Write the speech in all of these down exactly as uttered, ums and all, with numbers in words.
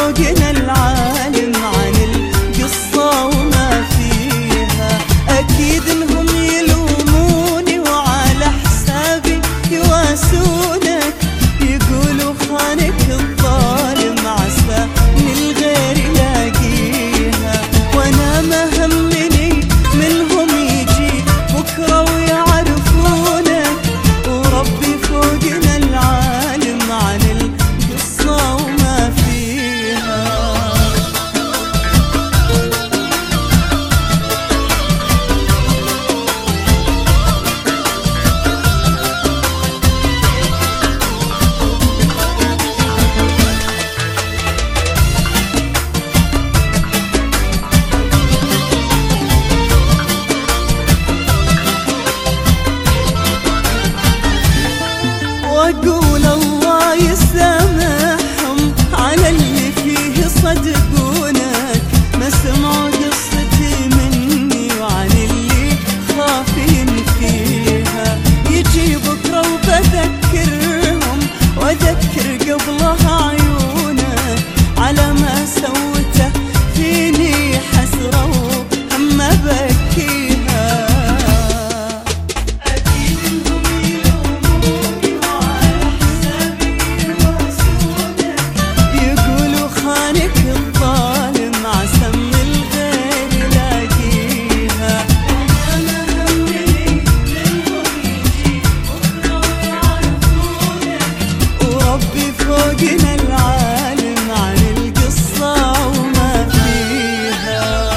فوقنا العالم عن القصة وما فيها. أكيد إنهم يلوموني وعلى حسابي يواسونك، يقولوا خانك الظالم عسى من الغير يلاقيها. وأنا ما همني منهم يجي بكرة ويعرفونك، وربي فوقنا العالم عن القصة وما فيها. وأقول الله يسامحهم على اللي فيه صدقونك، ما سمعوا قصتي مني وعن اللي خافين فيها. يجي بكرة وبذكرهم وأذكر قبلها عيونك على ما سوته فيني حسرة وهم بكيها. فوقنا العالم عن القصة وما فيها.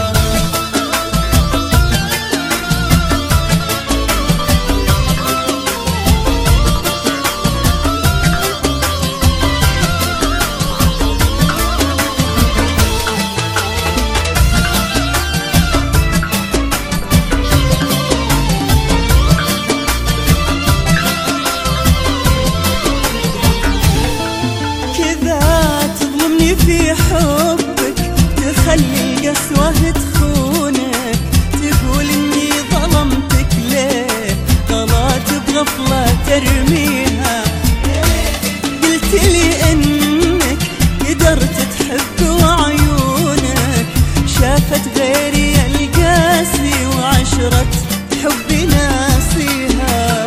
في حبك تخلي القسوة تخونك، تقول اني ظلمتك ليه غلط بغفلة ترميها. قلت لي انك قدرت تحب وعيونك شافت غيري القاسي وعشرة حبي ناسيها.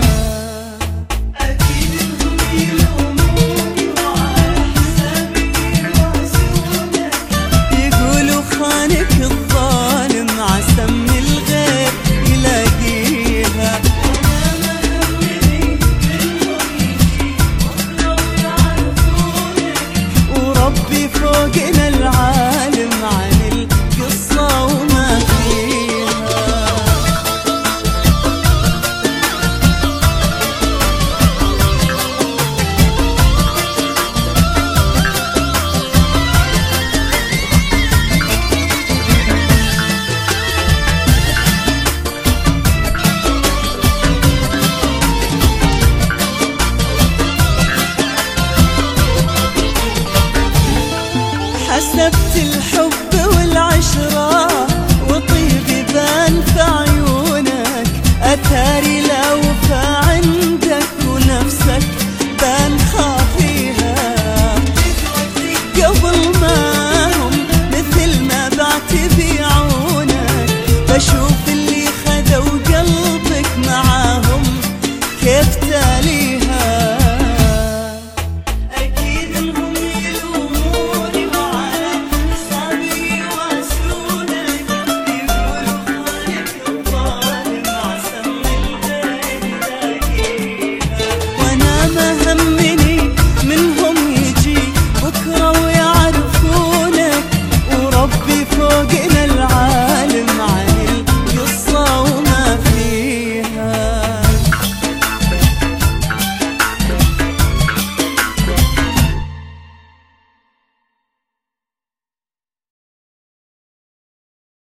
خانك الظالم عسى من الغير يلاقيها. وربي فوقنا العالم عن القصة وما فيها. حسبت الحب